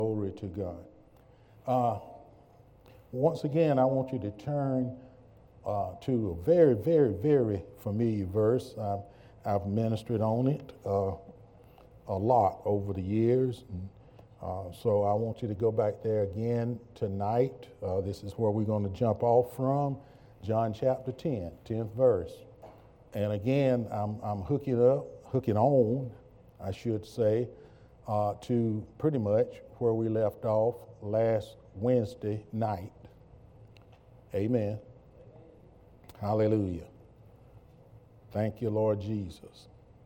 Glory to God. Once again, I want you to turn to a very, very, very familiar verse. I've ministered on it a lot over the years. So I want you to go back there again tonight. This is where we're going to jump off from, John chapter 10, 10th verse. And again, I'm hooking on, I should say, to pretty much where we left off last Wednesday night. Amen. Hallelujah. Thank you, Lord Jesus.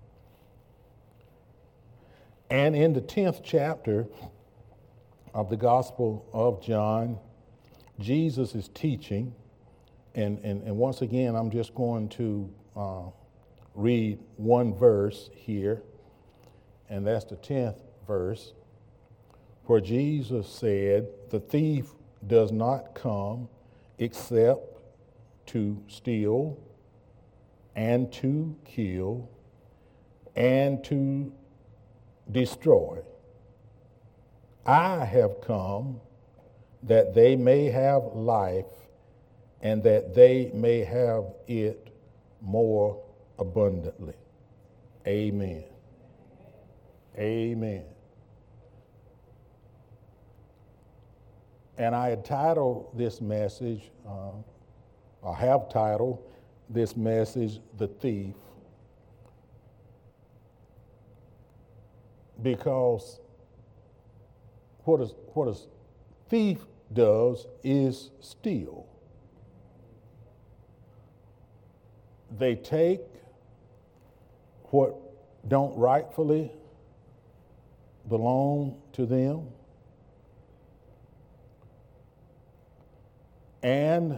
And in the 10th chapter of the Gospel of John, Jesus is teaching. And once again, I'm just going to read one verse here, and that's the 10th verse, where Jesus said, "The thief does not come except to steal and to kill and to destroy. I have come that they may have life and that they may have it more abundantly." Amen. Amen. And I had titled this message, I have titled this message, "The Thief," because what a thief does is steal. They take what don't rightfully belong to them, and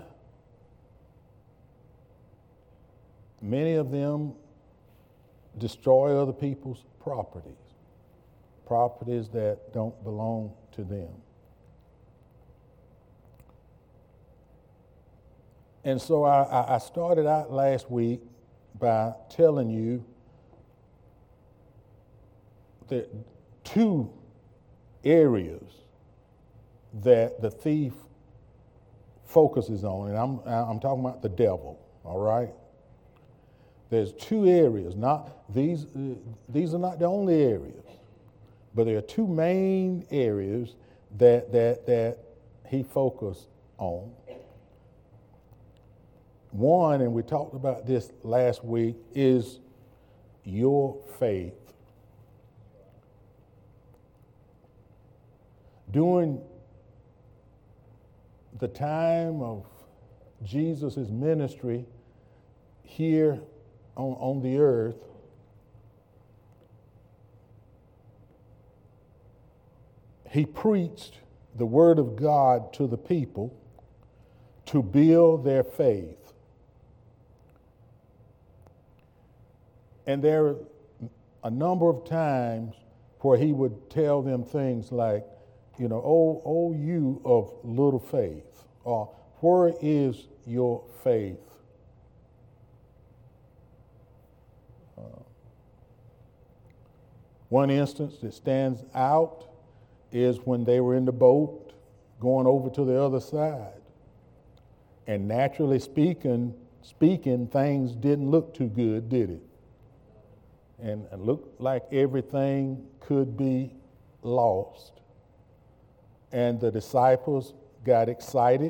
many of them destroy other people's properties that don't belong to them. And so I started out last week by telling you that two areas that the thief focuses on, and I'm talking about the devil, all right? There's two areas. These are not the only areas, but there are two main areas that he focused on. One, and we talked about this last week, is your faith. During the time of Jesus' ministry here on the earth, he preached the word of God to the people to build their faith. And there are a number of times where he would tell them things like, "Oh, you of little faith," or "Where is your faith?" One instance that stands out is when they were in the boat going over to the other side. And naturally speaking, things didn't look too good, did it? And it looked like everything could be lost. And the disciples got excited,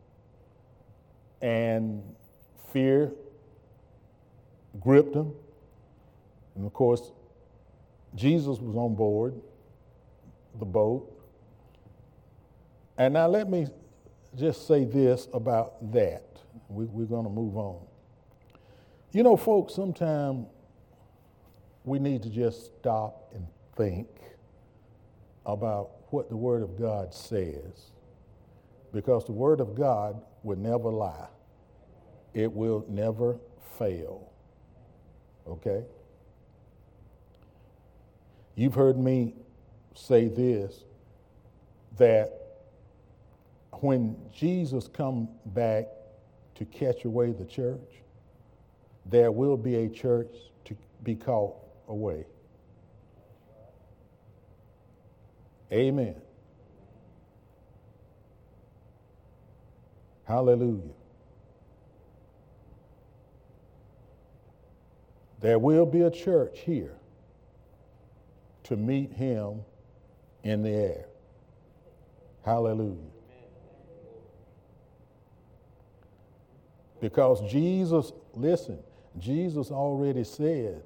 and fear gripped them. And of course, Jesus was on board the boat. And now let me just say this about that. We're going to move on. Folks, sometimes we need to just stop and think about what the Word of God says, because the Word of God will never lie. It will never fail. Okay? You've heard me say this, that when Jesus comes back to catch away the church, there will be a church to be caught away. Amen. Hallelujah. There will be a church here to meet him in the air. Hallelujah. Because Jesus, listen, Jesus already said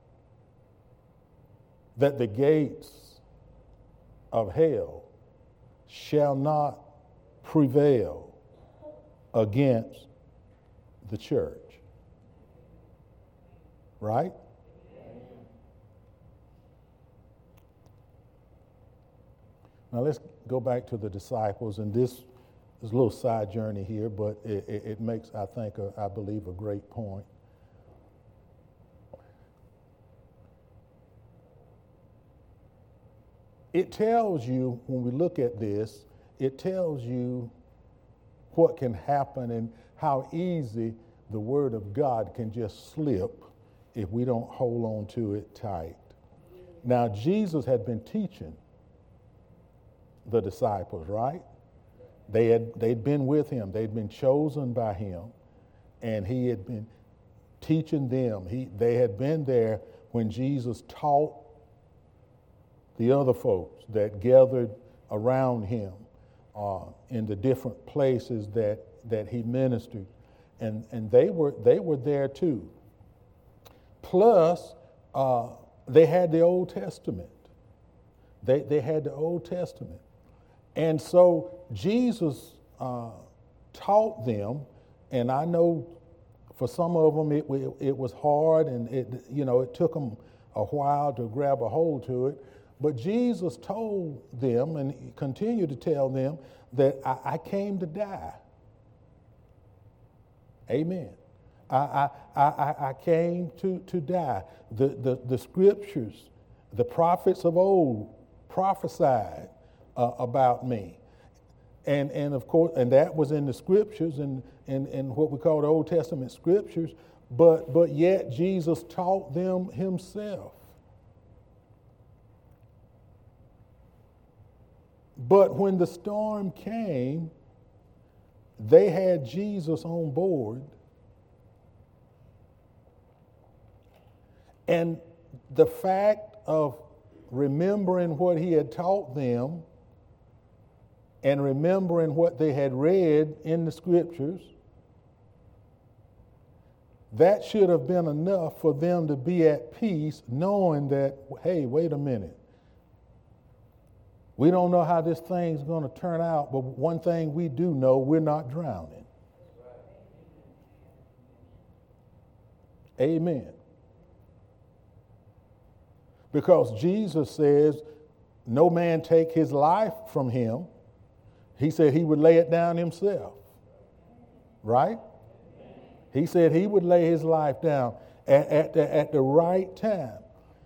that the gates of hell shall not prevail against the church. Right? Now let's go back to the disciples, and this is a little side journey here, but it makes, I think, I believe, a great point. It tells you, when we look at this, it tells you what can happen and how easy the Word of God can just slip if we don't hold on to it tight. Now, Jesus had been teaching the disciples, right? They'd been with him. They'd been chosen by him, and he had been teaching them. They had been there when Jesus taught the other folks that gathered around him in the different places that he ministered, and they were there too. Plus, they had the Old Testament. They had the Old Testament. And so Jesus taught them, and I know for some of them it was hard, and it took them a while to grab a hold to it. But Jesus told them, and he continued to tell them, that I came to die. Amen. I came to die. The scriptures, the prophets of old prophesied about me. And of course, and that was in the scriptures and what we call the Old Testament scriptures, but yet Jesus taught them himself. But when the storm came, they had Jesus on board. And the fact of remembering what he had taught them and remembering what they had read in the scriptures, that should have been enough for them to be at peace, knowing that, hey, wait a minute. We don't know how this thing's going to turn out, but one thing we do know, we're not drowning. Amen. Because Jesus says, no man take his life from him. He said he would lay it down himself. Right? He said he would lay his life down at the right time.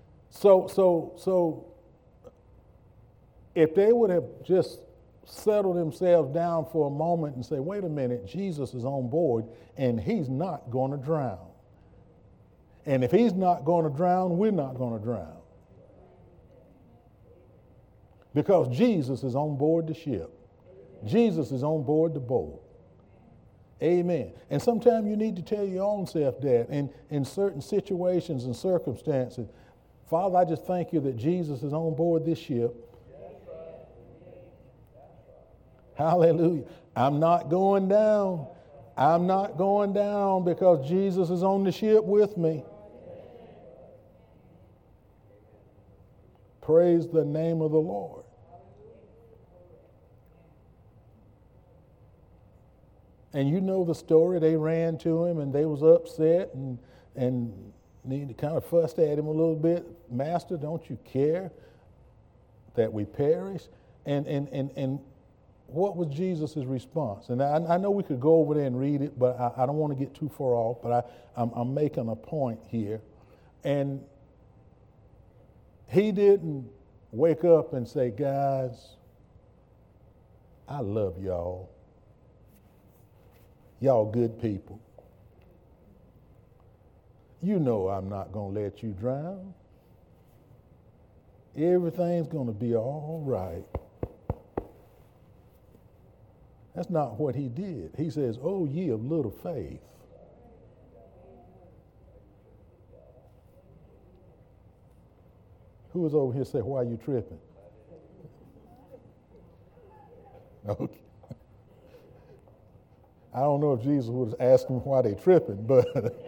So if they would have just settled themselves down for a moment and say, wait a minute, Jesus is on board and he's not going to drown. And if he's not going to drown, we're not going to drown. Because Jesus is on board the ship. Jesus is on board the boat. Amen. And sometimes you need to tell your own self that in certain situations and circumstances. Father, I just thank you that Jesus is on board this ship. Hallelujah. I'm not going down. I'm not going down because Jesus is on the ship with me. Praise the name of the Lord. And you know the story. They ran to him and they was upset and needed to kind of fussed at him a little bit. Master, don't you care that we perish? And what was Jesus' response? And I know we could go over there and read it, but I don't want to get too far off, but I'm making a point here. And he didn't wake up and say, guys, I love y'all. Y'all good people. You know I'm not going to let you drown. Everything's going to be all right. That's not what he did. He says, "Oh, ye of little faith." Who was over here saying, "Why are you tripping?" Okay. I don't know if Jesus would have asked them why they tripping, but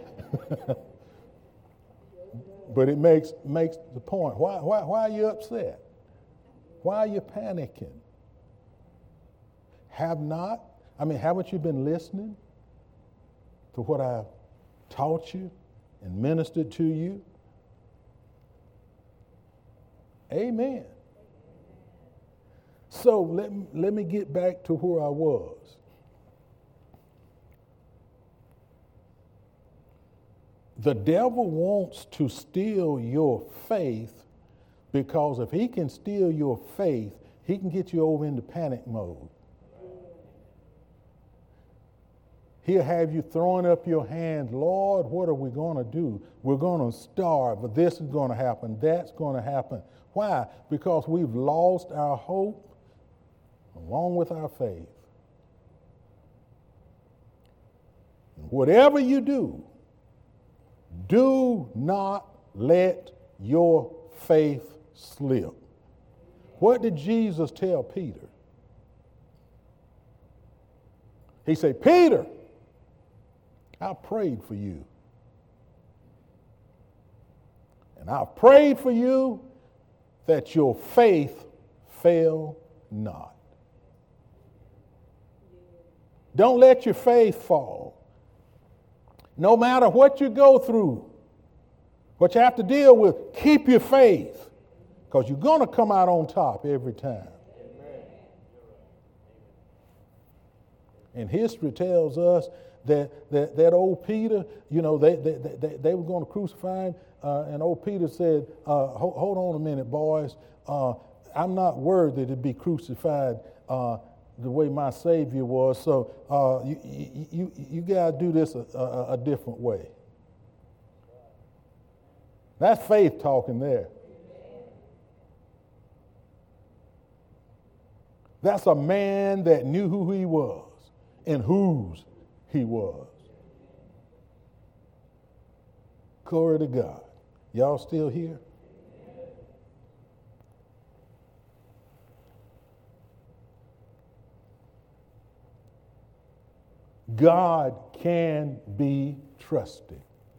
but it makes the point. Why are you upset? Why are you panicking? Haven't you been listening to what I've taught you and ministered to you? Amen. So let me get back to where I was. The devil wants to steal your faith, because if he can steal your faith, he can get you over into panic mode. He'll have you throwing up your hands. Lord, what are we going to do? We're going to starve. But this is going to happen. That's going to happen. Why? Because we've lost our hope along with our faith. Whatever you do not let your faith slip. What did Jesus tell Peter? He said, "Peter, I prayed for you. And I prayed for you that your faith fail not." Don't let your faith fall. No matter what you go through, what you have to deal with, keep your faith, because you're going to come out on top every time. And history tells us that old Peter, they were going to crucify him, and old Peter said, hold on a minute, boys. I'm not worthy to be crucified the way my Savior was, so you got to do this a different way. That's faith talking there. That's a man that knew who he was and whose he was. Glory to God. Y'all still here? God can be trusted.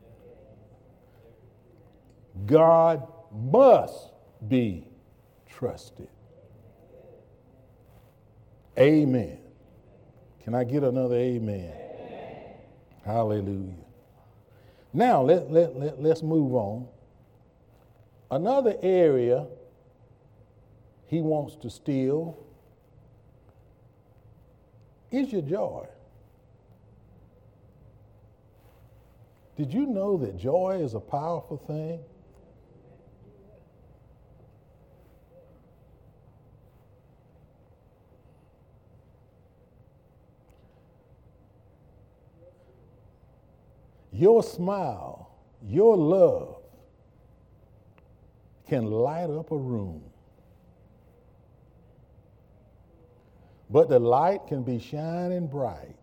God must be trusted. Amen. Can I get another amen? Amen. Hallelujah. Now let's move on. Another area he wants to steal is your joy. Did you know that joy is a powerful thing? Your smile, your love can light up a room. But the light can be shining bright,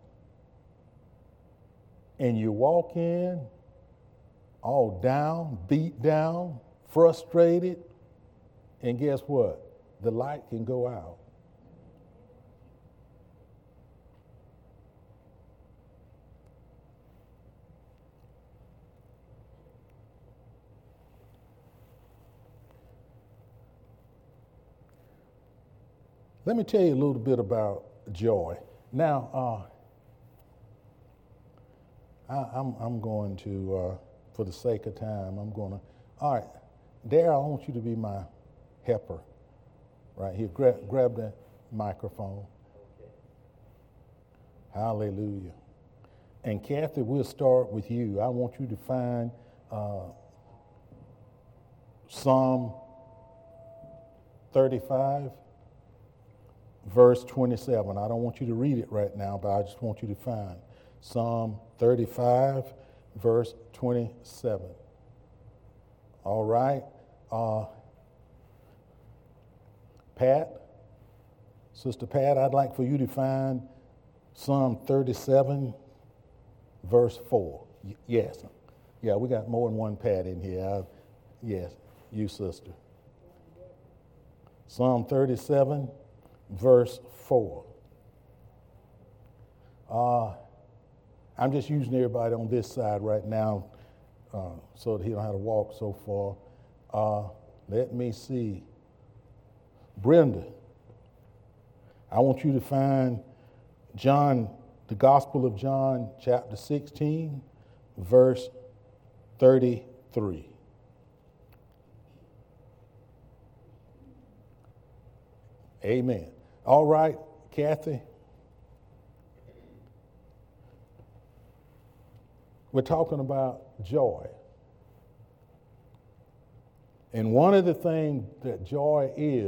and you walk in all down, beat down, frustrated, and guess what? The light can go out. Let me tell you a little bit about joy. Now, I'm going to, for the sake of time, all right, Darryl, I want you to be my helper right here. Grab that microphone. Okay. Hallelujah. And Kathy, we'll start with you. I want you to find Psalm 35. Verse 27. I don't want you to read it right now, but I just want you to find Psalm 35, verse 27. All right. Pat, Sister Pat, I'd like for you to find Psalm 37, verse 4. Yes. Yeah, we got more than one Pat in here. Yes, you sister. Psalm 37, verse 4. I'm just using everybody on this side right now so that he don't have to walk so far. Let me see. Brenda, I want you to find John, the Gospel of John, chapter 16, verse 33. Amen. All right, Kathy. We're talking about joy. And one of the things that joy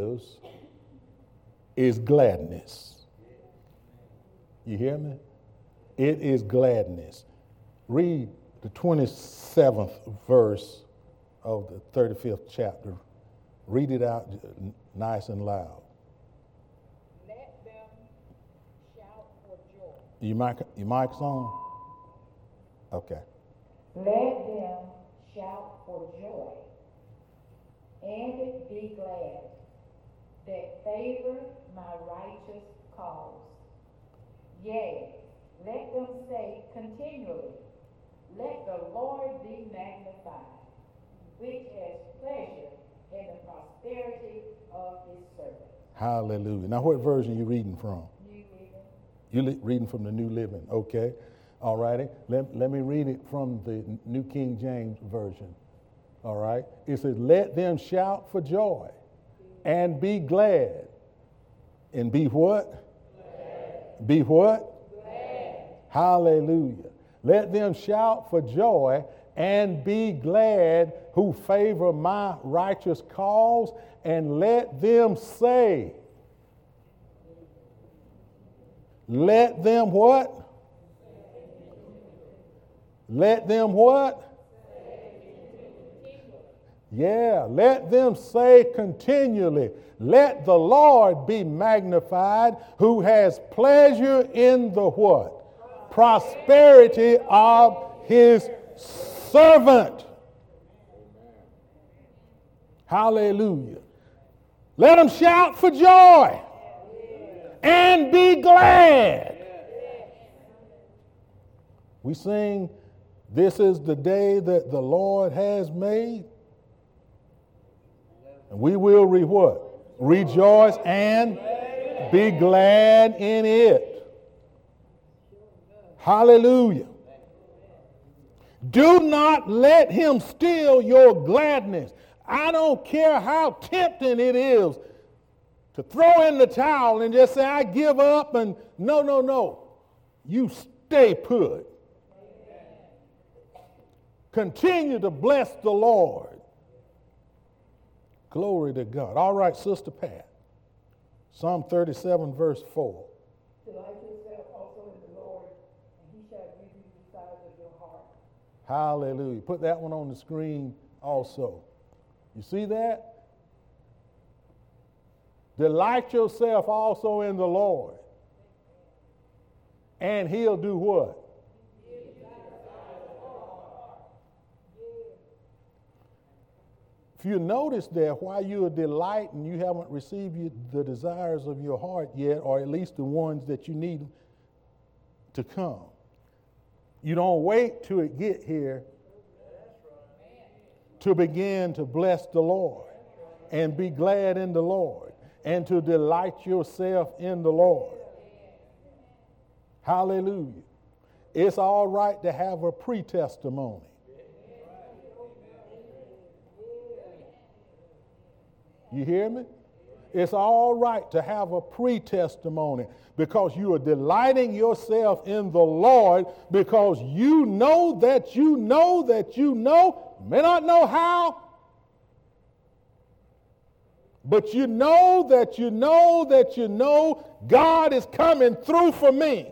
is gladness. You hear me? It is gladness. Read the 27th verse of the 35th chapter. Read it out nice and loud. Let them shout for joy. Your mic's on? Okay. Let them shout for joy and be glad that favor my righteous cause. Yea, let them say continually, let the Lord be magnified, which has pleasure in the prosperity of his servants. Hallelujah. Now, what version are you reading from? New Living. You're reading from the New Living. Okay. All righty. Let me read it from the New King James Version. All right. It says, let them shout for joy and be glad. And be what? Glad. Be what? Glad. Hallelujah. Let them shout for joy and be glad who favor my righteous cause, and let them say, let them what? Let them what? Yeah, let them say continually, let the Lord be magnified, who has pleasure in the what? Prosperity of his servant. Hallelujah. Let them shout for joy and be glad. We sing, this is the day that the Lord has made. And we will rejoice and be glad in it. Hallelujah. Do not let him steal your gladness. I don't care how tempting it is to throw in the towel and just say, I give up, and no. You stay put. Continue to bless the Lord. Glory to God. All right, Sister Pat. Psalm 37, verse 4. Delight yourself also in the Lord, and he shall give you the desires of your heart. Hallelujah. Put that one on the screen also. You see that? Delight yourself also in the Lord, and he'll do what? If you notice there, while you are delighting, you haven't received the desires of your heart yet, or at least the ones that you need to come. You don't wait till it get here to begin to bless the Lord and be glad in the Lord and to delight yourself in the Lord. Hallelujah. It's all right to have a pre-testimony. You hear me? It's all right to have a pre-testimony because you are delighting yourself in the Lord because you know that you may not know how, but you know God is coming through for me.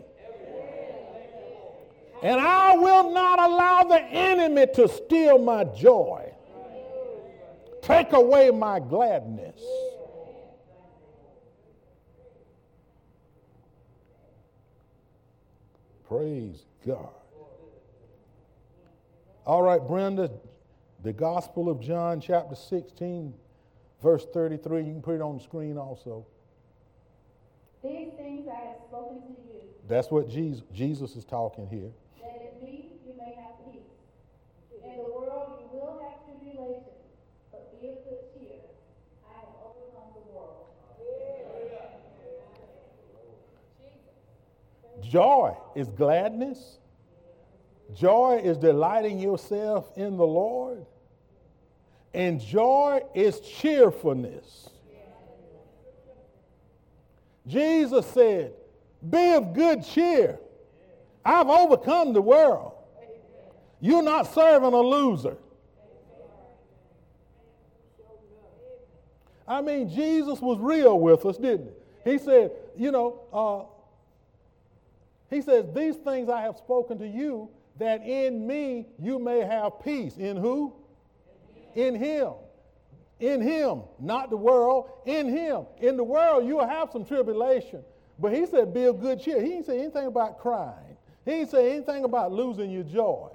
And I will not allow the enemy to steal my joy. Take away my gladness. Praise God. All right, Brenda, the Gospel of John, chapter 16, verse 33. You can put it on the screen also. These things I have spoken to you, That's what Jesus is talking here. that in me you may have peace. In the world you will have tribulation, but be of good cheer. I have overcome the world. Joy is gladness. Joy is delighting yourself in the Lord. And joy is cheerfulness. Jesus said, be of good cheer. I've overcome the world. You're not serving a loser. I mean, Jesus was real with us, didn't he? He said, he says, these things I have spoken to you, that in me you may have peace. In who? In him. In him, not the world, in him. In the world, you'll have some tribulation. But he said, be of good cheer. He didn't say anything about crying. He didn't say anything about losing your joy.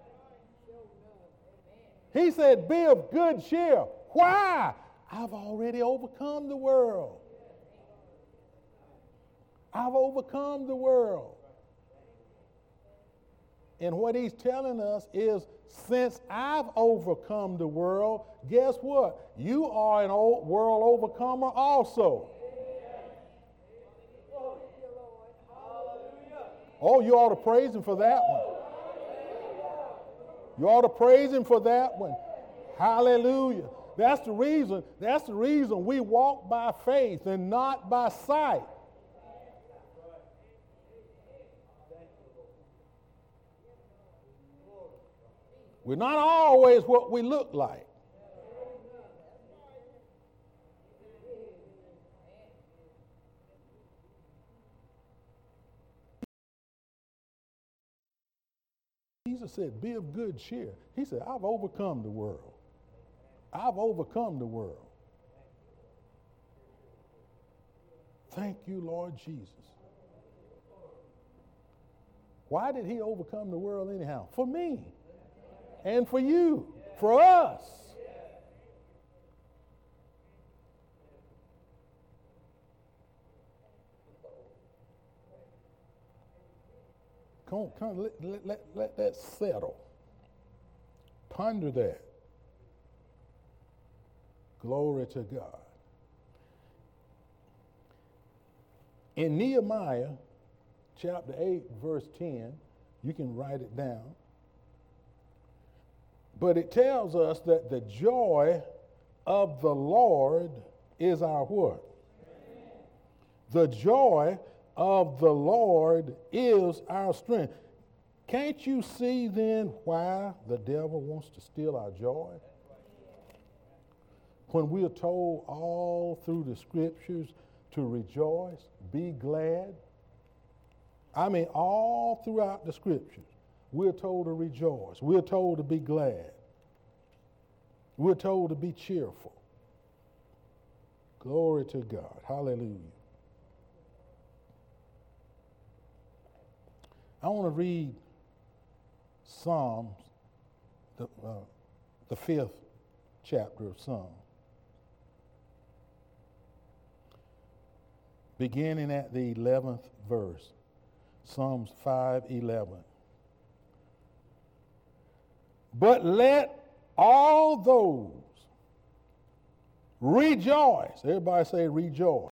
He said, be of good cheer. Why? I've already overcome the world. I've overcome the world. And what he's telling us is, since I've overcome the world, guess what? You are an old world overcomer also. Oh, you ought to praise him for that one. You ought to praise him for that one. Hallelujah. That's the reason we walk by faith and not by sight. We're not always what we look like. Jesus said, be of good cheer. He said, I've overcome the world. I've overcome the world. Thank you, Lord Jesus. Why did he overcome the world anyhow? For me. And for you, for us. Come on, let that settle. Ponder that. Glory to God. In Nehemiah chapter 8, verse 10, you can write it down. But it tells us that the joy of the Lord is our what? The joy of the Lord is our strength. Can't you see then why the devil wants to steal our joy? When we are told all through the scriptures to rejoice, be glad. I mean, all throughout the scriptures. We're told to rejoice. We're told to be glad. We're told to be cheerful. Glory to God. Hallelujah. I want to read Psalms, the 5th chapter of Psalms. Beginning at the 11th verse. Psalms 5:11. But let all those rejoice. Everybody say rejoice.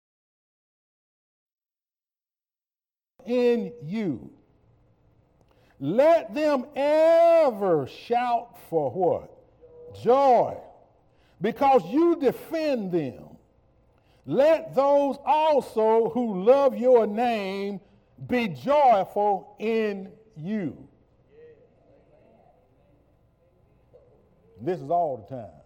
In you. Let them ever shout for what? Joy. Because you defend them. Let those also who love your name be joyful in you. This is all the time.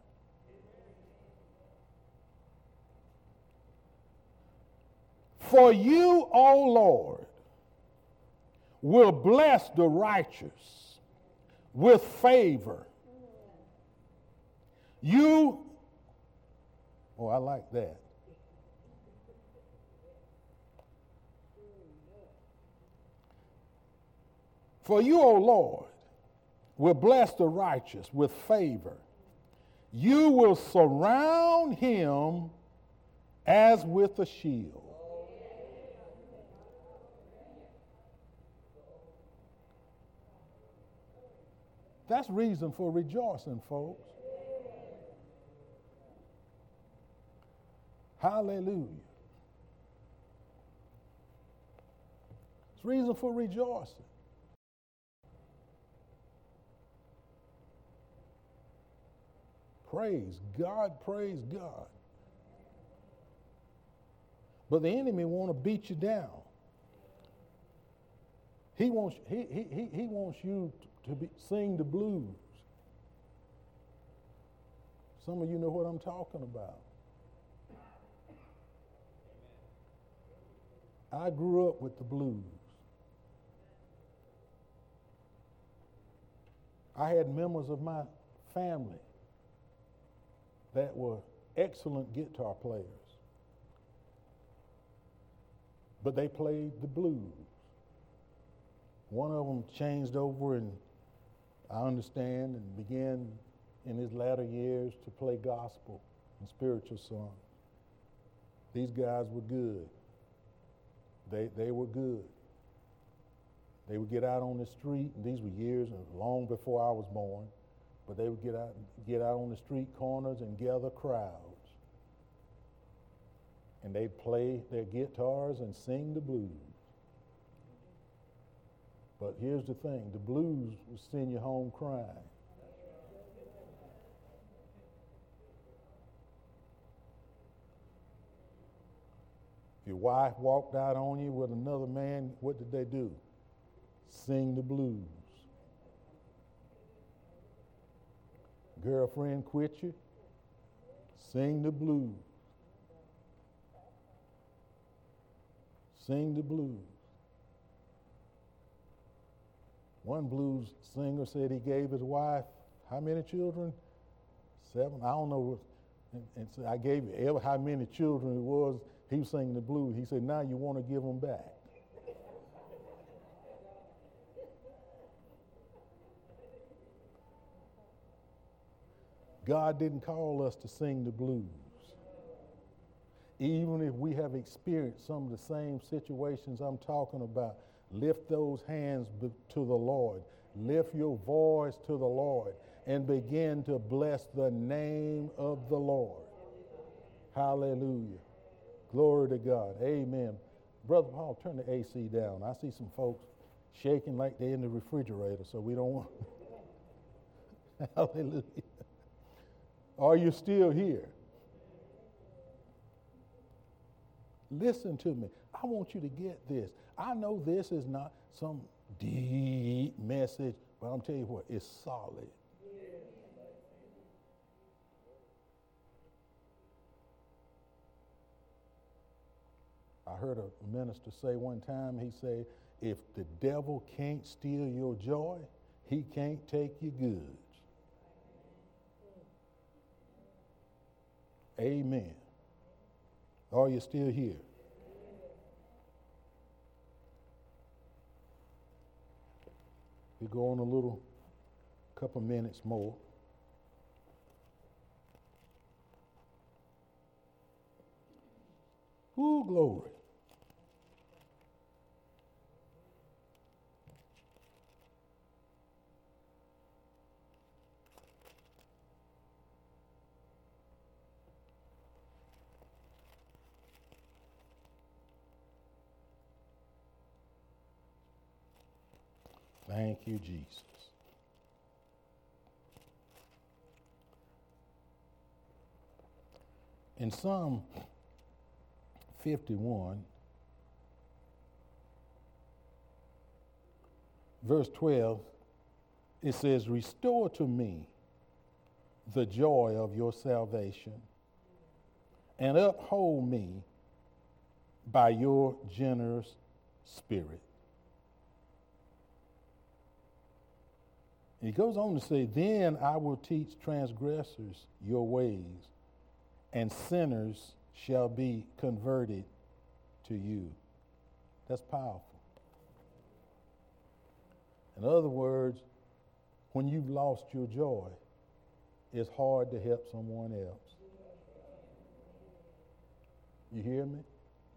For you, O Lord, will bless the righteous with favor. You, oh, I like that. For you, O Lord, will bless the righteous with favor. You will surround him as with a shield. That's reason for rejoicing, folks. Hallelujah. It's reason for rejoicing. Praise God, praise God. But the enemy want to beat you down. He wants you to sing the blues. Some of you know what I'm talking about. I grew up with the blues. I had members of my family that were excellent guitar players, but they played the blues. One of them changed over, and I understand, and began in his latter years to play gospel and spiritual songs. These guys were good. They were good. They would get out on the street, and these were years long before I was born, but they would get out on the street corners and gather crowds. And they'd play their guitars and sing the blues. But here's the thing, the blues will send you home crying. If your wife walked out on you with another man, what did they do? Sing the blues. Girlfriend quit you, sing the blues. Sing the blues. One blues singer said he gave his wife, how many children? 7, I don't know. And so I gave you how many children it was. He was singing the blues. He said, now you want to give them back. God didn't call us to sing the blues. Even if we have experienced some of the same situations I'm talking about, lift those hands to the Lord. Lift your voice to the Lord and begin to bless the name of the Lord. Hallelujah. Glory to God. Amen. Brother Paul, turn the AC down. I see some folks shaking like they're in the refrigerator, so we don't want. Hallelujah. Are you still here? Listen to me. I want you to get this. I know this is not some deep message, but I'm telling you what, it's solid. I heard a minister say one time, he said, if the devil can't steal your joy, he can't take your goods. Amen. Are you still here? We go on a little couple minutes more. Ooh, glory. Thank you, Jesus. In Psalm 51, verse 12, it says, restore to me the joy of your salvation and uphold me by your generous spirit. He goes on to say, then I will teach transgressors your ways, and sinners shall be converted to you. That's powerful. In other words, when you've lost your joy, it's hard to help someone else. You hear me?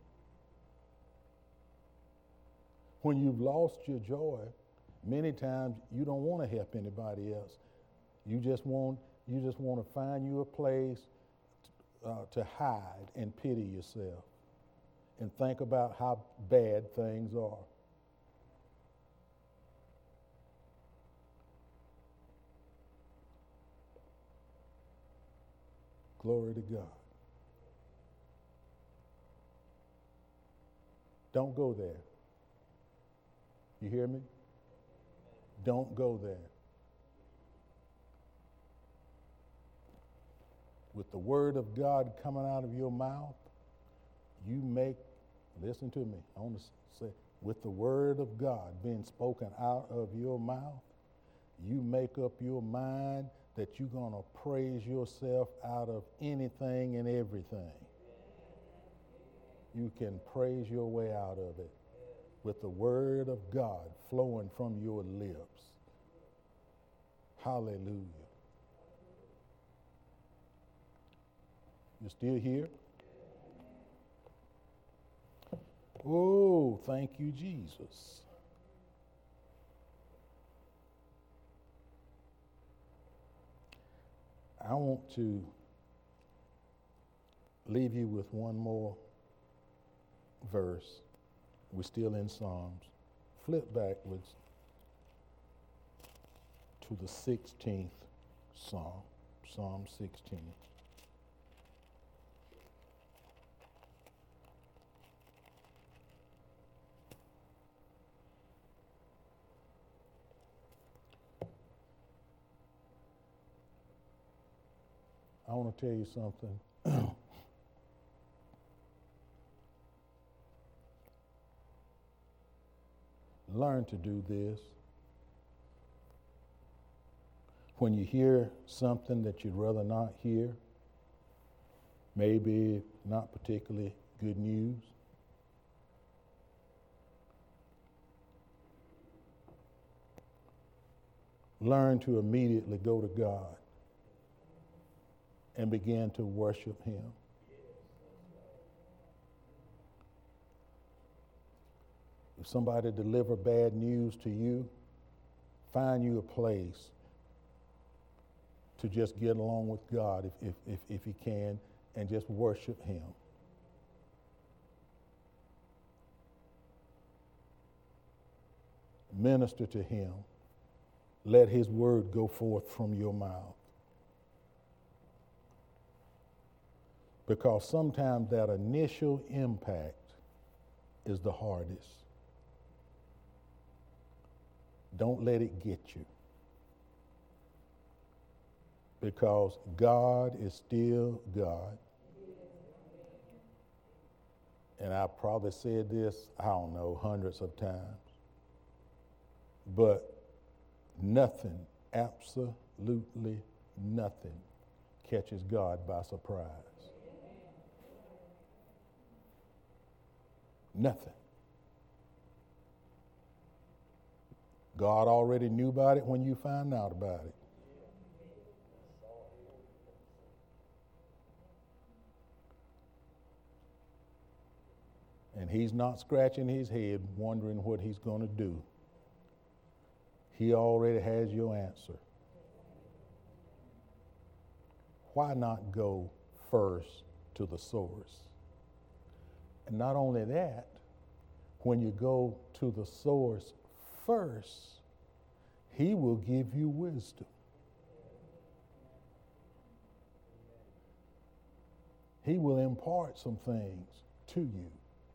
When you've lost your joy, many times you don't want to help anybody else. You just want to find you a place to hide and pity yourself and think about how bad things are. Glory to God. Don't go there. You hear me? Don't go there. With the word of God coming out of your mouth, you make, listen to me, I want to say, with the word of God being spoken out of your mouth, you make up your mind that you're going to praise yourself out of anything and everything. You can praise your way out of it with the word of God flowing from your lips. Hallelujah. You still here? Oh, thank you, Jesus. I want to leave you with one more verse. We're still in Psalms. Flip backwards to the 16th Psalm, Psalm 16. I want to tell you something. Learn to do this. When you hear something that you'd rather not hear, maybe not particularly good news, learn to immediately go to God and begin to worship Him. If somebody deliver bad news to you, find you a place to just get along with God if you can, and just worship Him. Minister to Him. Let His word go forth from your mouth. Because sometimes that initial impact is the hardest. Don't let it get you. Because God is still God. And I probably said this, I don't know, hundreds of times. But nothing, absolutely nothing, catches God by surprise. Nothing. God already knew about it when you found out about it. And He's not scratching His head wondering what He's going to do. He already has your answer. Why not go first to the source? And not only that, when you go to the source first, He will give you wisdom. He will impart some things to you.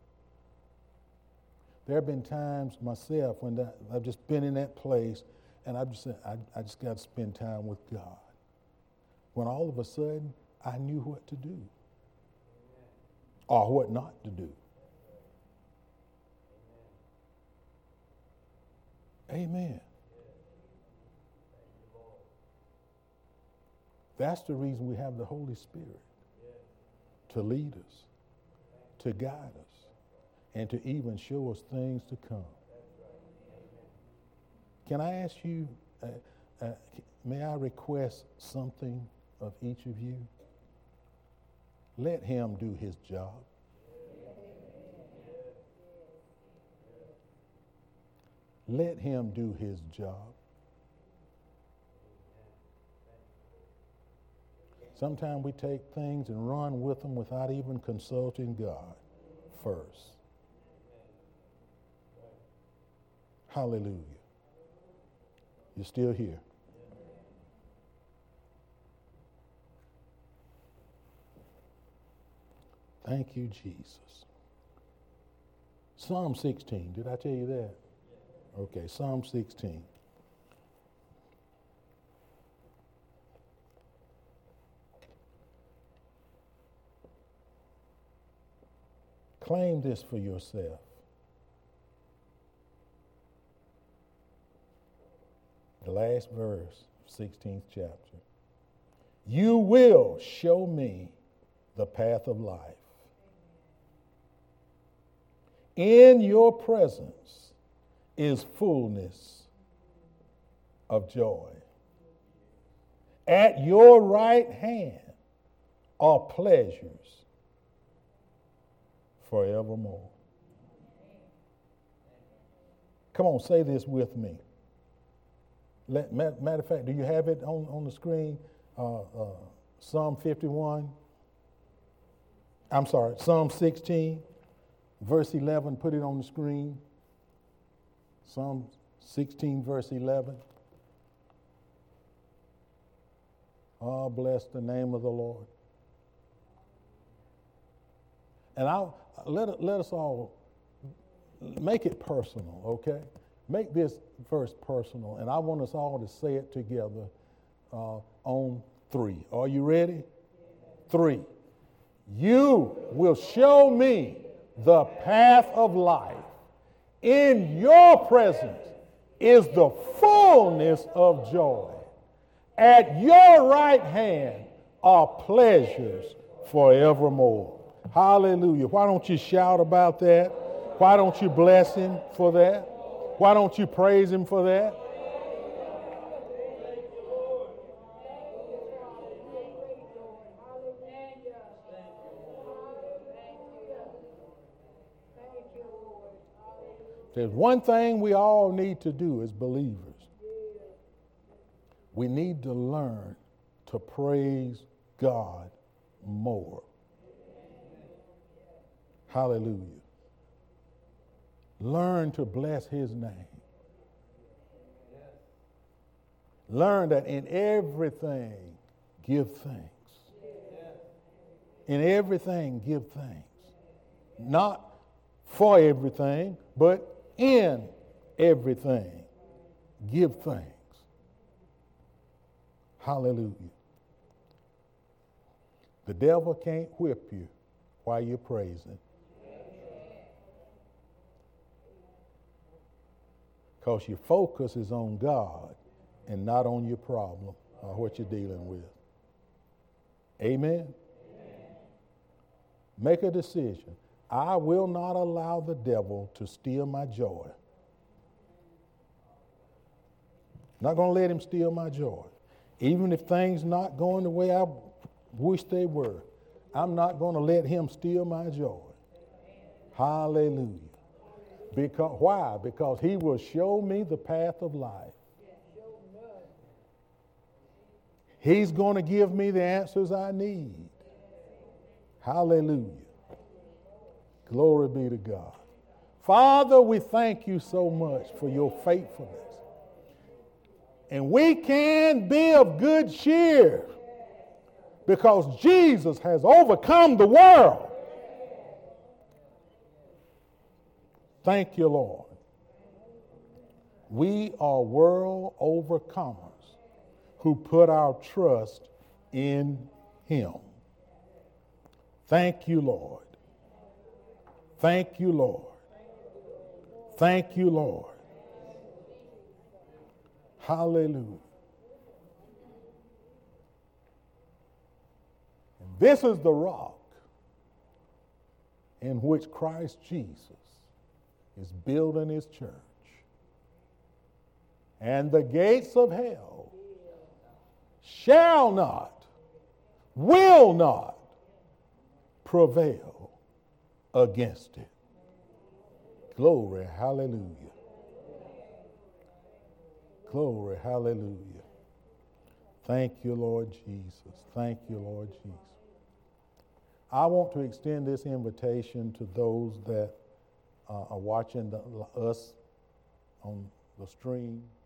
There have been times myself when I've just been in that place and I've just said, I just got to spend time with God. When all of a sudden, I knew what to do or what not to do. Amen. That's the reason we have the Holy Spirit, to lead us, to guide us, and to even show us things to come. Can I ask you, may I request something of each of you? Let him do his job. Let him do his job. Sometimes we take things and run with them without even consulting God first. Hallelujah. You're still here. Thank you, Jesus. Psalm 16. Did I tell you that? Okay, Psalm 16. Claim this for yourself. The last verse, 16th chapter. You will show me the path of life. In your presence is fullness of joy. At your right hand are pleasures forevermore. Come on, say this with me. Matter of fact, do you have it on the screen? Psalm 51. I'm sorry, Psalm 16, verse 11. Put it on the screen. Psalm 16, verse 11. Oh, bless the name of the Lord. And let us all make it personal, okay? Make this verse personal, and I want us all to say it together on 3. Are you ready? 3. You will show me the path of life. In your presence is the fullness of joy. At your right hand are pleasures forevermore. Hallelujah. Why don't you shout about that? Why don't you bless him for that? Why don't you praise him for that? There's one thing we all need to do as believers. We need to learn to praise God more. Hallelujah. Learn to bless his name. Learn that in everything, give thanks. In everything, give thanks. Not for everything, but in everything, give thanks. Hallelujah. The devil can't whip you while you're praising. Because your focus is on God and not on your problem or what you're dealing with. Amen? Make a decision. I will not allow the devil to steal my joy. Not going to let him steal my joy. Even if things not going the way I wish they were, I'm not going to let him steal my joy. Hallelujah. Because why? Because he will show me the path of life. He's going to give me the answers I need. Hallelujah. Glory be to God. Father, we thank you so much for your faithfulness. And we can be of good cheer because Jesus has overcome the world. Thank you, Lord. We are world overcomers who put our trust in him. Thank you, Lord. Thank you, Lord. Thank you, Lord. Hallelujah. And this is the rock in which Christ Jesus is building his church. And the gates of hell shall not, will not prevail against it. Glory, hallelujah. Glory, hallelujah. Thank you, Lord Jesus. Thank you, Lord Jesus. I want to extend this invitation to those that are watching us on the stream.